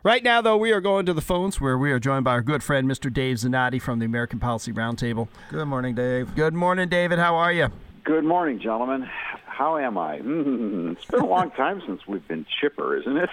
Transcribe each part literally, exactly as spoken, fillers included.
Right now, though, we are going to the phones where we are joined by our good friend, Mister Dave Zanotti from the American Policy Roundtable. Good morning, Dave. Good morning, David. How are you? Good morning, gentlemen. How am I? Mm, it's been a long time since we've been chipper, isn't it?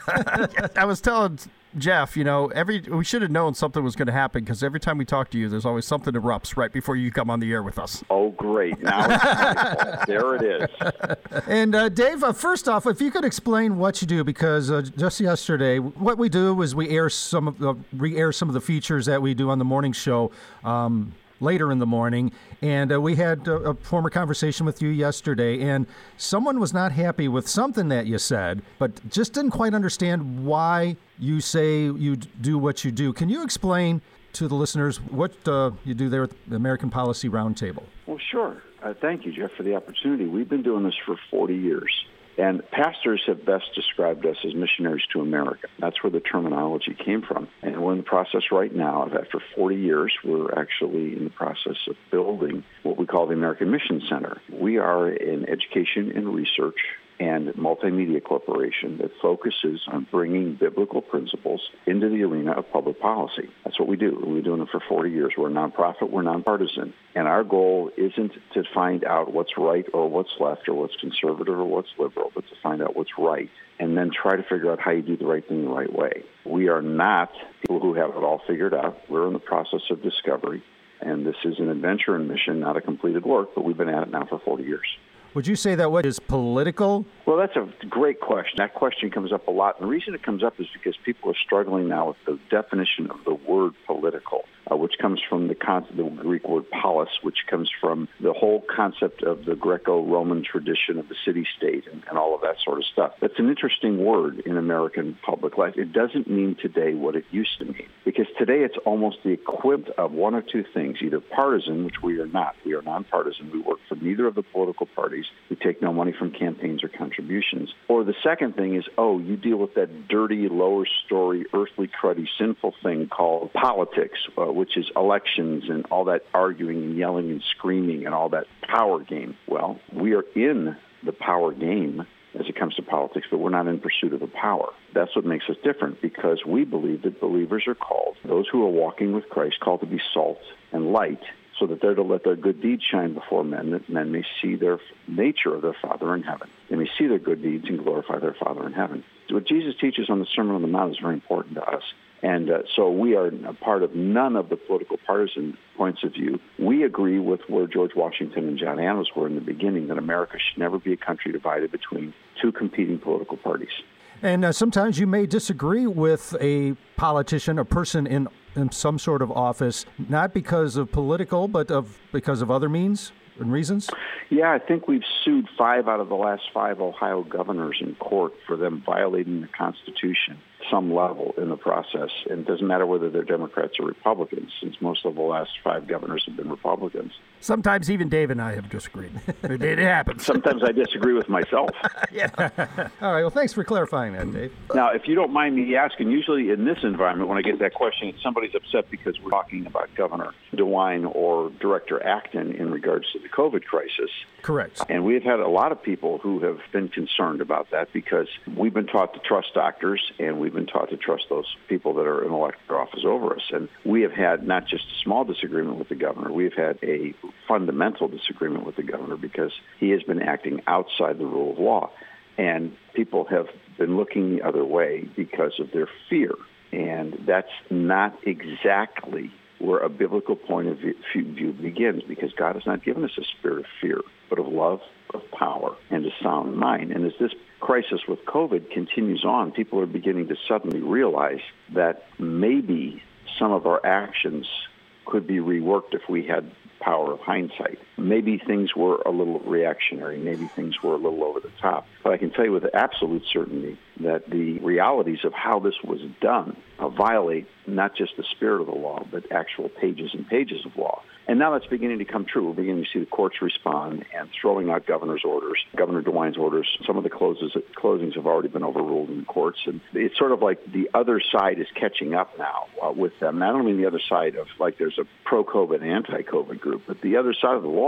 I was telling Jeff, you know, every we should have known something was going to happen because every time we talk to you, there's always something erupts right before you come on the air with us. Oh, great. Now it's my fault. There it is. And uh, Dave, uh, first off, if you could explain what you do, because uh, just yesterday, what we do is we air some of the, re-air some of the features that we do on the morning show um, later in the morning. And uh, we had a, a former conversation with you yesterday, and someone was not happy with something that you said, but just didn't quite understand why you say you do what you do. Can you explain to the listeners what uh, you do there at the American Policy Roundtable? Well, sure. Uh, thank you, Jeff, for the opportunity. We've been doing this for forty years. And pastors have best described us as missionaries to America. That's where the terminology came from. And we're in the process right now of, after forty years, we're actually in the process of building what we call the American Mission Center. We are an education and research and multimedia corporation that focuses on bringing biblical principles into the arena of public policy. That's what we do. We've been doing it for forty years. We're a nonprofit. We're nonpartisan. And our goal isn't to find out what's right or what's left or what's conservative or what's liberal, but to find out what's right and then try to figure out how you do the right thing the right way. We are not people who have it all figured out. We're in the process of discovery. And this is an adventure and mission, not a completed work, but we've been at it now for forty years. Would you say that what is political? Well, that's a great question. That question comes up a lot. And the reason it comes up is because people are struggling now with the definition of the word political, uh, which comes from the, con- the Greek word polis, which comes from the whole concept of the Greco-Roman tradition of the city-state and, and all of that sort of stuff. That's an interesting word in American public life. It doesn't mean today what it used to mean, because today it's almost the equivalent of one of two things, either partisan, which we are not. We are nonpartisan. We work for neither of the political parties. We take no money from campaigns or contributions. Or the second thing is, oh, you deal with that dirty, lower story, earthly, cruddy, sinful thing called politics, uh, which is elections and all that arguing and yelling and screaming and all that power game. Well, we are in the power game as it comes to politics, but we're not in pursuit of the power. That's what makes us different, because we believe that believers are called, those who are walking with Christ, called to be salt and light, so that they're to let their good deeds shine before men, that men may see their nature of their Father in heaven. They may see their good deeds and glorify their Father in heaven. What Jesus teaches on the Sermon on the Mount is very important to us. And uh, so we are a part of none of the political partisan points of view. We agree with where George Washington and John Adams were in the beginning, that America should never be a country divided between two competing political parties. And uh, sometimes you may disagree with a politician, a person in, in some sort of office, not because of political, but of because of other means and reasons? Yeah, I think we've sued five out of the last five Ohio governors in court for them violating the Constitution some level in the process. And it doesn't matter whether they're Democrats or Republicans, since most of the last five governors have been Republicans. Sometimes even Dave and I have disagreed. it, it happens. Sometimes I disagree with myself. yeah. All right. Well, thanks for clarifying that, Dave. Now, if you don't mind me asking, usually in this environment, when I get that question, somebody's upset because we're talking about Governor DeWine or Director Acton in regards to the COVID crisis. Correct. And we've had a lot of people who have been concerned about that, because we've been taught to trust doctors, and we've been taught to trust those people that are in elected office over us. And we have had not just a small disagreement with the governor, we've had a fundamental disagreement with the governor, because he has been acting outside the rule of law. And people have been looking the other way because of their fear. And that's not exactly where a biblical point of view begins, because God has not given us a spirit of fear, but of love, of power, and a sound mind. And as this crisis with COVID continues on, people are beginning to suddenly realize that maybe some of our actions could be reworked if we had power of hindsight. Maybe things were a little reactionary. Maybe things were a little over the top. But I can tell you with absolute certainty that the realities of how this was done uh, violate not just the spirit of the law, but actual pages and pages of law. And now that's beginning to come true. We're beginning to see the courts respond and throwing out governor's orders, Governor DeWine's orders. Some of the closes, closings have already been overruled in the courts. And it's sort of like the other side is catching up now uh, with them. And I don't mean the other side of like there's a pro-COVID and anti-COVID group, but the other side of the law.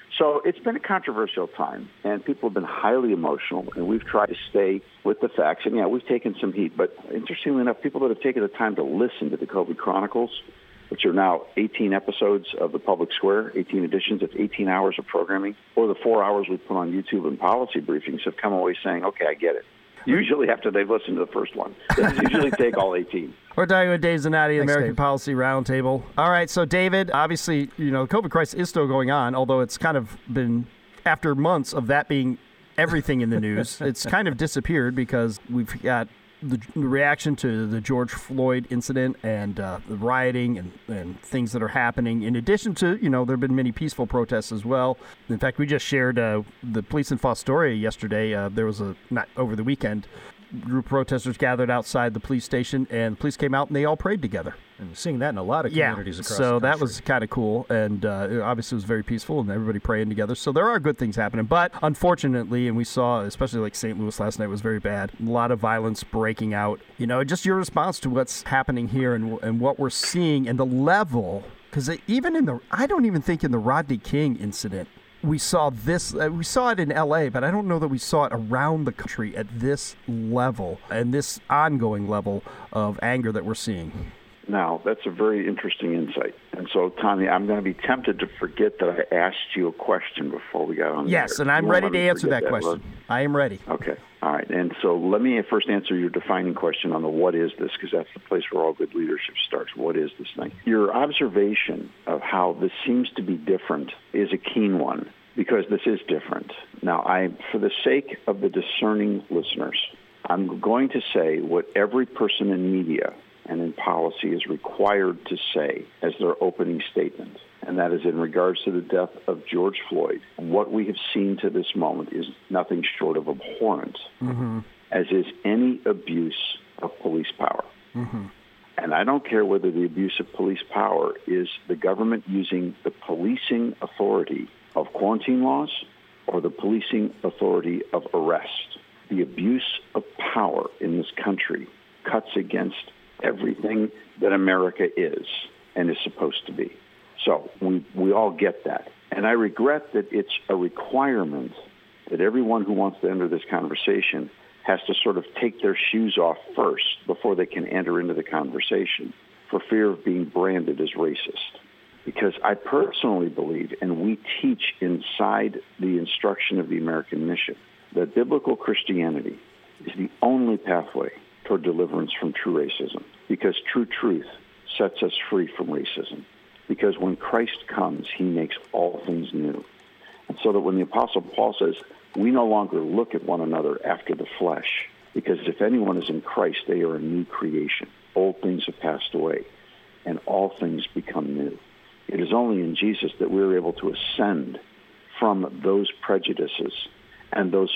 So it's been a controversial time, and people have been highly emotional, and we've tried to stay with the facts. And, yeah, we've taken some heat. But interestingly enough, people that have taken the time to listen to the COVID Chronicles, which are now eighteen episodes of the Public Square, eighteen editions, it's eighteen hours of programming, or the four hours we put on YouTube and policy briefings, have come away saying, okay, I get it. Usually after they've listened to the first one. They usually take all eighteen. We're talking with Dave Zanotti, the Thanks, American Dave. Policy Roundtable. All right, so David, obviously, you know, the COVID crisis is still going on, although it's kind of been, after months of that being everything in the news, it's kind of disappeared because we've got the reaction to the George Floyd incident and uh, the rioting and, and things that are happening. In addition to, you know, there have been many peaceful protests as well. In fact, we just shared uh, the police in Fostoria yesterday. Uh, there was a, not over the weekend, group of protesters gathered outside the police station, and the police came out and they all prayed together. And seeing that in a lot of Yeah, communities across so the country. that was kind of cool, and uh, it obviously was very peaceful, and everybody praying together. So there are good things happening, but unfortunately, and we saw, especially like Saint Louis last night was very bad, a lot of violence breaking out. You know, just your response to what's happening here and and what we're seeing and the level, because even in the, I don't even think in the Rodney King incident, we saw this, uh, we saw it in L A, but I don't know that we saw it around the country at this level and this ongoing level of anger that we're seeing. Now, that's a very interesting insight. And so, Tommy, I'm going to be tempted to forget that I asked you a question before we got on the Yes, air. and I'm You ready won't to let me answer forget that question. I am ready. Okay. All right. And so let me first answer your defining question on the what is this, because that's the place where all good leadership starts. What is this thing? Your observation of how this seems to be different is a keen one, because this is different. Now, I, for the sake of the discerning listeners, I'm going to say what every person in media and in policy is required to say as their opening statement, and that is in regards to the death of George Floyd. What we have seen to this moment is nothing short of abhorrent, mm-hmm. as is any abuse of police power. Mm-hmm. And I don't care whether the abuse of police power is the government using the policing authority of quarantine laws or the policing authority of arrest. The abuse of power in this country cuts against everything that America is and is supposed to be. So we we all get that. And I regret that it's a requirement that everyone who wants to enter this conversation has to sort of take their shoes off first before they can enter into the conversation for fear of being branded as racist. Because I personally believe, and we teach inside the instruction of the American mission, that biblical Christianity is the only pathway toward deliverance from true racism, because true truth sets us free from racism. Because when Christ comes, he makes all things new. And so that when the Apostle Paul says, we no longer look at one another after the flesh, because if anyone is in Christ, they are a new creation. Old things have passed away, and all things become new. It is only in Jesus that we're able to ascend from those prejudices and those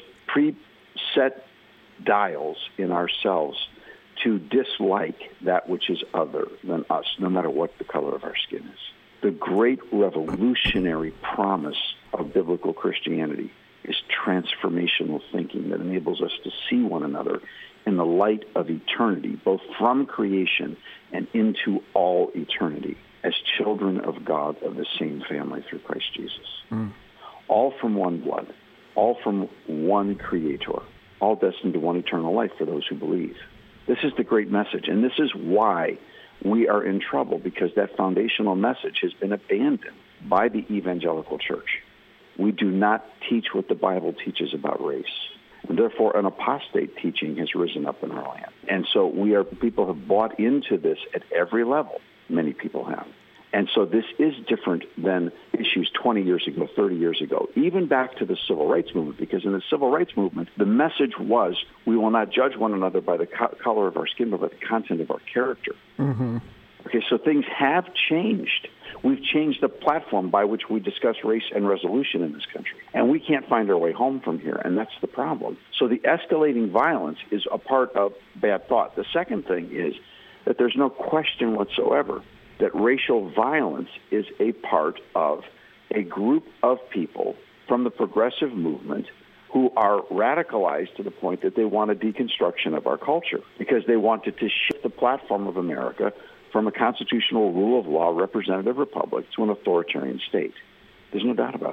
preset dials in ourselves to dislike that which is other than us, no matter what the color of our skin is. The great revolutionary promise of biblical Christianity is transformational thinking that enables us to see one another in the light of eternity, both from creation and into all eternity, as children of God of the same family through Christ Jesus. Mm. All from one blood, all from one creator, all destined to one eternal life for those who believe. This is the great message, and this is why we are in trouble, because that foundational message has been abandoned by the evangelical church. We do not teach what the Bible teaches about race, and therefore an apostate teaching has risen up in our land. And so we are people have bought into this at every level. Many people have. And so this is different than issues twenty years ago, thirty years ago, even back to the civil rights movement, because in the civil rights movement, the message was we will not judge one another by the co- color of our skin, but by the content of our character. Mm-hmm. Okay, so things have changed. We've changed the platform by which we discuss race and resolution in this country. And we can't find our way home from here, and that's the problem. So the escalating violence is a part of bad thought. The second thing is that there's no question whatsoever that racial violence is a part of a group of people from the progressive movement who are radicalized to the point that they want a deconstruction of our culture because they wanted to shift the platform of America from a constitutional rule of law representative republic to an authoritarian state. There's no doubt about that.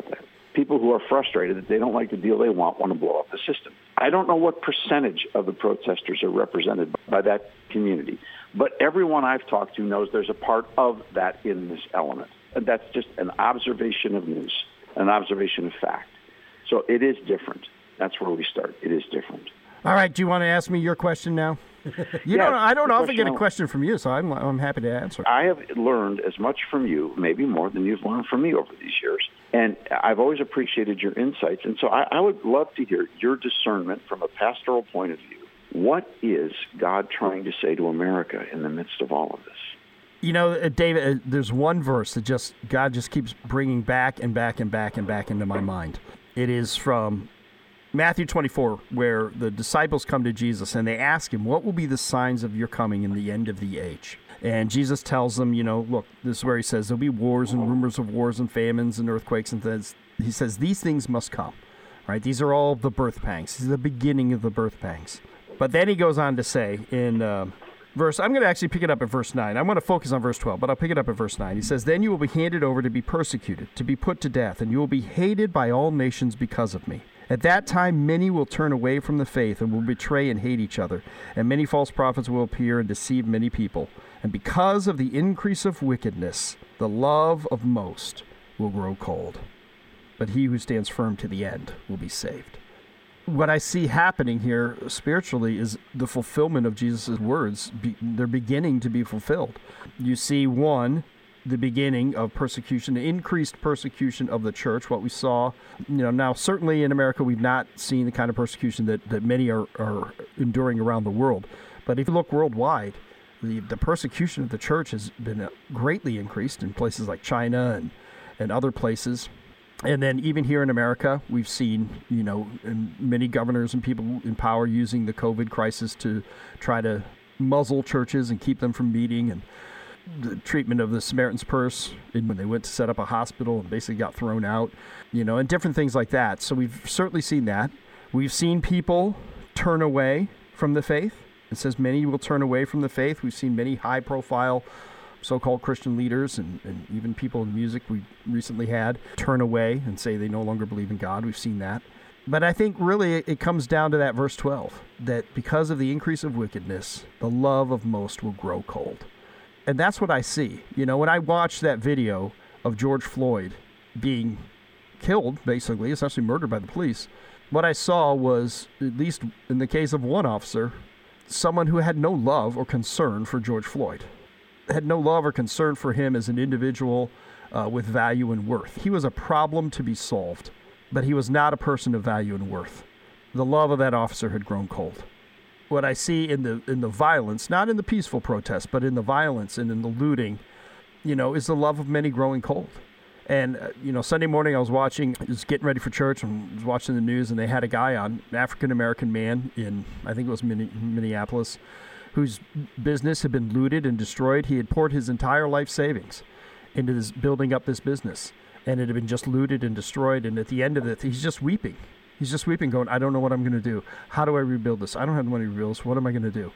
People who are frustrated that they don't like the deal they want want to blow up the system. I don't know what percentage of the protesters are represented by that community, but everyone I've talked to knows there's a part of that in this element. And that's just an observation of news, an observation of fact. So it is different. That's where we start. It is different. All right. Do you want to ask me your question now? You yeah, don't, I don't often get a question question from you, so I'm, I'm happy to answer. I have learned as much from you, maybe more than you've learned from me over these years. And I've always appreciated your insights. And so I, I would love to hear your discernment from a pastoral point of view. What is God trying to say to America in the midst of all of this? You know, uh, David, uh, there's one verse that just God just keeps bringing back and back and back and back into my mind. It is from Matthew twenty-four, where the disciples come to Jesus and they ask him, what will be the signs of your coming in the end of the age? And Jesus tells them, you know, look, this is where he says there'll be wars and rumors of wars and famines and earthquakes and things. He says these things must come, right? These are all the birth pangs. This is the beginning of the birth pangs. But then he goes on to say in uh, verse, I'm going to actually pick it up at verse nine. I'm going to focus on verse twelve, but I'll pick it up at verse nine. He says, then you will be handed over to be persecuted, to be put to death, and you will be hated by all nations because of me. At that time, many will turn away from the faith and will betray and hate each other, and many false prophets will appear and deceive many people. And because of the increase of wickedness, the love of most will grow cold. But he who stands firm to the end will be saved. What I see happening here spiritually is the fulfillment of Jesus' words. Be, they're beginning to be fulfilled. You see, one, the beginning of persecution, the increased persecution of the church, what we saw. You know, now certainly in America, we've not seen the kind of persecution that, that many are, are enduring around the world. But if you look worldwide, the, the persecution of the church has been greatly increased in places like China and, and other places. And then even here in America, we've seen, you know, many governors and people in power using the COVID crisis to try to muzzle churches and keep them from meeting. And the treatment of the Samaritan's Purse when they went to set up a hospital and basically got thrown out, you know, and different things like that. So we've certainly seen that. We've seen people turn away from the faith. It says many will turn away from the faith. We've seen many high-profile so-called Christian leaders and, and even people in music we recently had turn away and say they no longer believe in God. We've seen that. But I think really it comes down to that verse twelve, that because of the increase of wickedness, the love of most will grow cold. And that's what I see. You know, when I watched that video of George Floyd being killed, basically, essentially murdered by the police, what I saw was, at least in the case of one officer, someone who had no love or concern for George Floyd. Had no love or concern for him as an individual uh, with value and worth. He was a problem to be solved, but he was not a person of value and worth. The love of that officer had grown cold. What I see in the in the violence, not in the peaceful protests, but in the violence and in the looting, you know, is the love of many growing cold. And, uh, you know, Sunday morning I was watching, I was getting ready for church and was watching the news, and they had a guy on, an African-American man in, I think it was Minneapolis, whose business had been looted and destroyed. He had poured his entire life savings into this, building up this business, and it had been just looted and destroyed. And at the end of it, he's just weeping. He's just weeping, going, I don't know what I'm going to do. How do I rebuild this? I don't have the money to rebuild this. What am I going to do?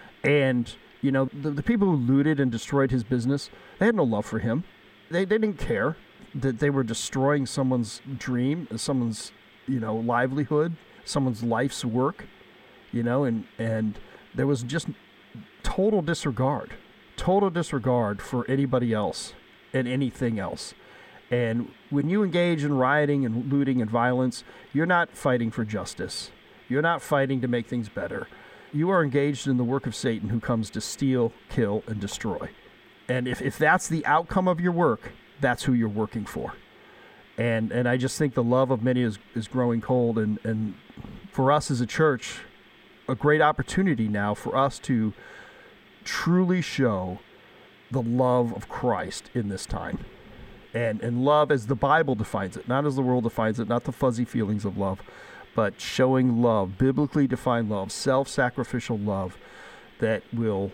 And, you know, the, the people who looted and destroyed his business, they had no love for him. They, they didn't care that they were destroying someone's dream, someone's, you know, livelihood, someone's life's work, you know, and, and there was just total disregard, total disregard for anybody else and anything else. And when you engage in rioting and looting and violence, you're not fighting for justice. You're not fighting to make things better. You are engaged in the work of Satan, who comes to steal, kill, and destroy. And if, if that's the outcome of your work, that's who you're working for. And and I just think the love of many is, is growing cold. And, and for us as a church, a great opportunity now for us to truly show the love of Christ in this time. And and love as the Bible defines it, not as the world defines it, not the fuzzy feelings of love, but showing love, biblically defined love, self-sacrificial love that will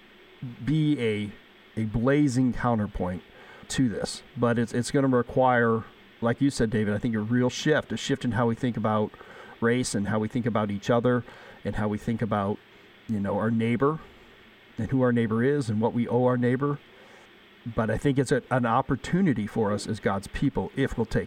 be a a blazing counterpoint to this. But it's it's going to require, like you said, David, I think a real shift, a shift in how we think about race and how we think about each other and how we think about, you know, our neighbor and who our neighbor is and what we owe our neighbor. But I think it's a, an opportunity for us as God's people if we'll take it.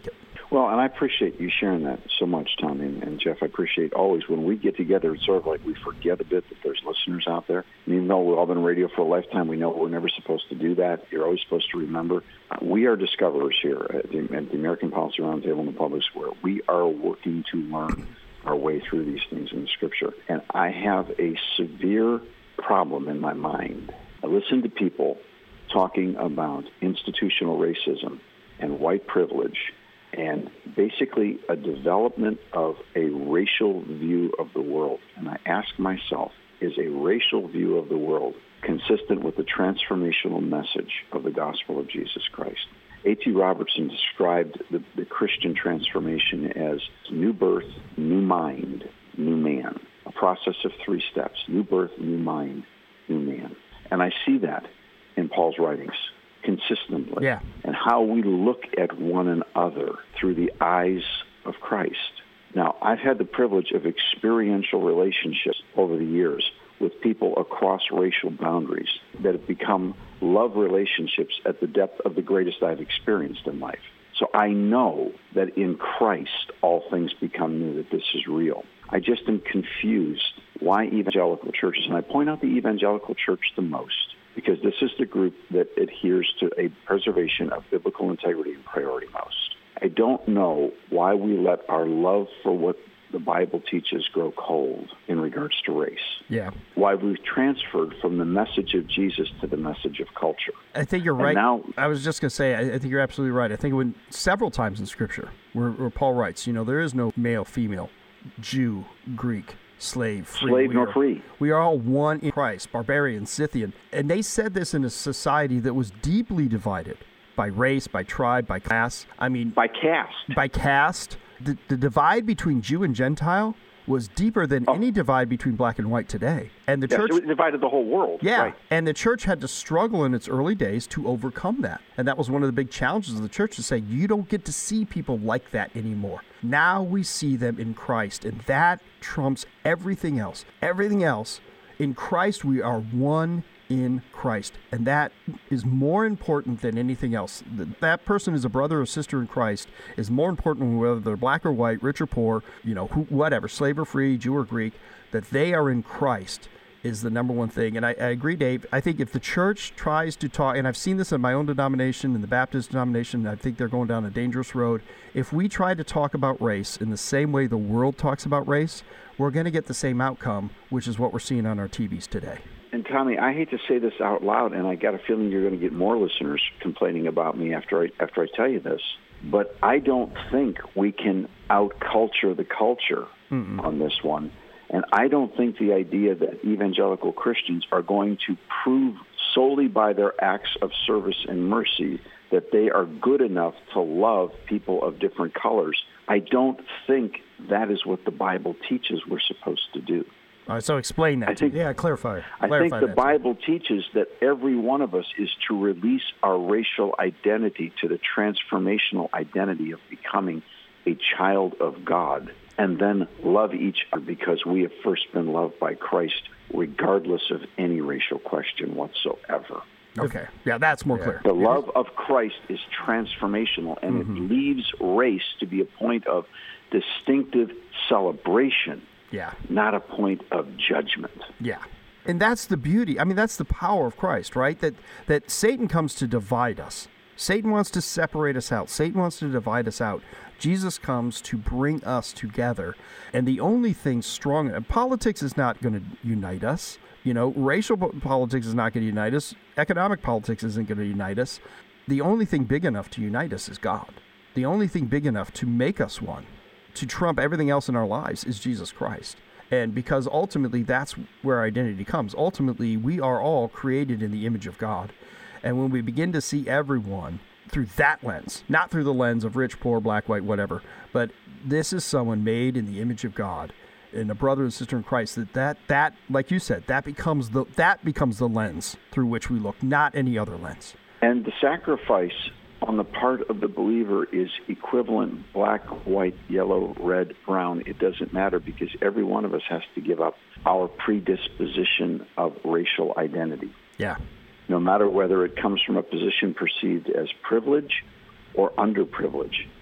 Well, and I appreciate you sharing that so much, Tommy and, and Jeff. I appreciate always when we get together, it's sort of like we forget a bit that there's listeners out there. And even though we've all been in radio for a lifetime, we know we're never supposed to do that. You're always supposed to remember. Uh, we are discoverers here at the, at the American Policy Roundtable in the Public Square. We are working to learn our way through these things in the Scripture. And I have a severe problem in my mind. I listen to people talking about institutional racism and white privilege and basically a development of a racial view of the world. And I ask myself, is a racial view of the world consistent with the transformational message of the gospel of Jesus Christ? A T Robertson described the, the Christian transformation as new birth, new mind, new man, a process of three steps: new birth, new mind, new man. And I see that in Paul's writings consistently, yeah. and how we look at one another through the eyes of Christ. Now, I've had the privilege of experiential relationships over the years with people across racial boundaries that have become love relationships at the depth of the greatest I've experienced in life. So I know that in Christ all things become new, that this is real. I just am confused why evangelical churches, and I point out the evangelical church the most, because this is the group that adheres to a preservation of biblical integrity and priority most. I don't know why we let our love for what the Bible teaches grow cold in regards to race. Yeah. Why we've transferred from the message of Jesus to the message of culture. I think you're And right. now, I was just going to say, I, I think you're absolutely right. I think when several times in Scripture where, where Paul writes, you know, there is no male, female, Jew, Greek, slave, free. slave we nor are, free. We are all one in Christ, barbarian, Scythian. And they said this in a society that was deeply divided by race, by tribe, by class. I mean, By caste. by caste. The, the divide between Jew and Gentile was deeper than Oh. any divide between black and white today. And the Yes, church... it divided the whole world. Yeah, Right. and the church had to struggle in its early days to overcome that. And that was one of the big challenges of the church, to say, you don't get to see people like that anymore. Now we see them in Christ, and that trumps everything else. Everything else, in Christ we are one in Christ, and that is more important than anything else. That, that person is a brother or sister in Christ is more important whether they're black or white, rich or poor, you know, who, whatever, slave or free, Jew or Greek, that they are in Christ is the number one thing. And I, I agree, Dave. I think if the church tries to talk, and I've seen this in my own denomination, in the Baptist denomination, I think they're going down a dangerous road. If we try to talk about race in the same way the world talks about race, we're going to get the same outcome, which is what we're seeing on our T Vs today. And Tommy, I hate to say this out loud, and I got a feeling you're going to get more listeners complaining about me after I after I tell you this, but I don't think we can out-culture the culture Mm-mm. on this one. And I don't think the idea that evangelical Christians are going to prove solely by their acts of service and mercy that they are good enough to love people of different colors. I don't think that is what the Bible teaches we're supposed to do. All right, so explain that. I think, Yeah, clarify. I clarify think the that. Bible teaches that every one of us is to release our racial identity to the transformational identity of becoming a child of God, and then love each other because we have first been loved by Christ, regardless of any racial question whatsoever. Okay, yeah, that's more clear. The love of Christ is transformational, and Mm-hmm. it leaves race to be a point of distinctive celebration, Yeah. not a point of judgment. Yeah. And that's the beauty. I mean, that's the power of Christ, right? That that Satan comes to divide us. Satan wants to separate us out. Satan wants to divide us out. Jesus comes to bring us together. And the only thing strong, and politics is not going to unite us. You know, racial politics is not going to unite us. Economic politics isn't going to unite us. The only thing big enough to unite us is God. The only thing big enough to make us one, to trump everything else in our lives, is Jesus Christ. And because ultimately that's where identity comes. Ultimately, we are all created in the image of God. And when we begin to see everyone through that lens, not through the lens of rich, poor, black, white, whatever, but this is someone made in the image of God, and a brother and sister in Christ, that, that, that like you said, that becomes the that becomes the lens through which we look, not any other lens. And the sacrifice on the part of the believer is equivalent: black, white, yellow, red, brown. It doesn't matter, because every one of us has to give up our predisposition of racial identity. Yeah. No matter whether it comes from a position perceived as privilege or underprivilege.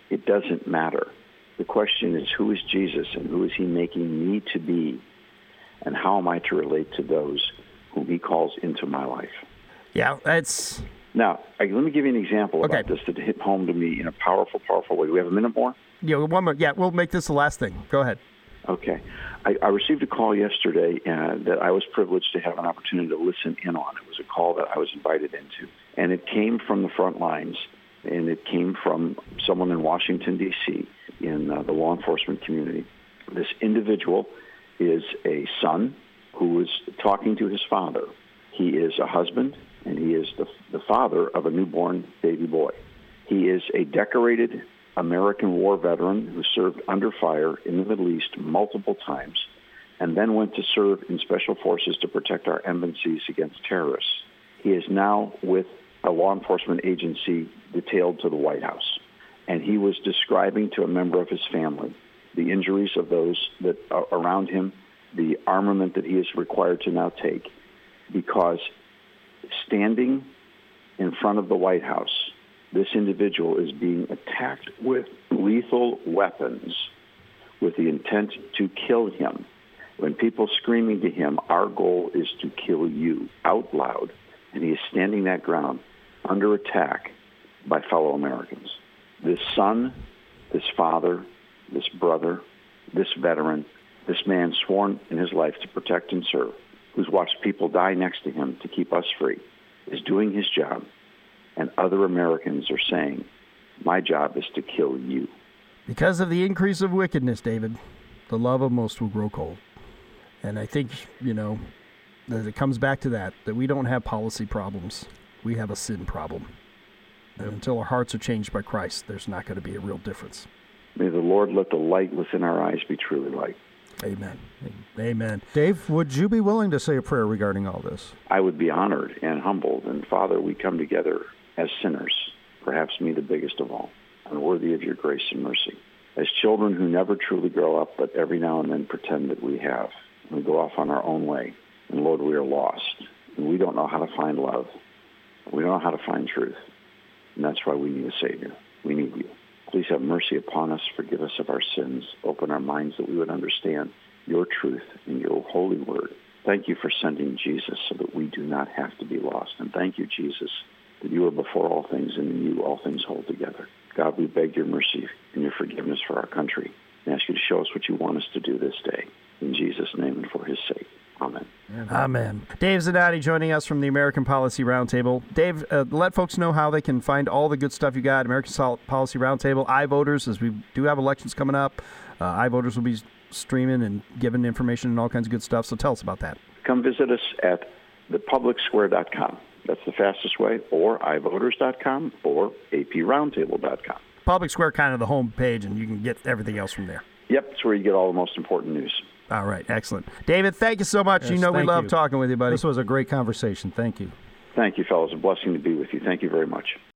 It doesn't matter. The question is, who is Jesus and who is he making me to be? And how am I to relate to those whom he calls into my life? Yeah, that's... Now, I, let me give you an example Okay. about this that hit home to me in a powerful, powerful way. Do we have a minute more? Yeah, one more. Yeah, we'll make this the last thing. Go ahead. Okay. I, I received a call yesterday uh, that I was privileged to have an opportunity to listen in on. It was a call that I was invited into. And it came from the front lines, and it came from someone in Washington, D C, in uh, the law enforcement community. This individual is a son who is talking to his father. He is a husband, and he is the, the father of a newborn baby boy. He is a decorated American war veteran who served under fire in the Middle East multiple times and then went to serve in special forces to protect our embassies against terrorists. He is now with a law enforcement agency detailed to the White House. And he was describing to a member of his family the injuries of those that are around him, the armament that he is required to now take, because standing in front of the White House, this individual is being attacked with lethal weapons with the intent to kill him. When people screaming to him, our goal is to kill you, out loud, and he is standing that ground under attack by fellow Americans. This son, this father, this brother, this veteran, this man sworn in his life to protect and serve, who's watched people die next to him to keep us free, is doing his job, and other Americans are saying, my job is to kill you. Because of the increase of wickedness, David, the love of most will grow cold. And I think, you know, that it comes back to that, that we don't have policy problems. We have a sin problem. And until our hearts are changed by Christ, there's not going to be a real difference. May the Lord let the light within our eyes be truly light. Amen. Amen. Dave, would you be willing to say a prayer regarding all this? I would be honored and humbled. And Father, we come together as sinners, perhaps me the biggest of all, unworthy of your grace and mercy. As children who never truly grow up, but every now and then pretend that we have. We go off on our own way. And Lord, we are lost. And we don't know how to find love. We don't know how to find truth. And that's why we need a Savior. We need you. Please have mercy upon us. Forgive us of our sins. Open our minds that we would understand your truth and your holy word. Thank you for sending Jesus so that we do not have to be lost. And thank you, Jesus, that you are before all things, and in you all things hold together. God, we beg your mercy and your forgiveness for our country and ask you to show us what you want us to do this day. In Jesus' name and for his sake. Amen. Amen. Dave Zanotti joining us from the American Policy Roundtable. Dave, uh, let folks know how they can find all the good stuff you got. American Policy Roundtable, iVoters, as we do have elections coming up. Uh, iVoters will be streaming and giving information and all kinds of good stuff. So tell us about that. Come visit us at the public square dot com. That's the fastest way, or i voters dot com or a p roundtable dot com. Public Square, kind of the home page, and you can get everything else from there. Yep, it's where you get all the most important news. All right, excellent. David, thank you so much. Yes, you know we thank love you. talking with you, buddy. This was a great conversation. Thank you. Thank you, fellas. A blessing to be with you. Thank you very much.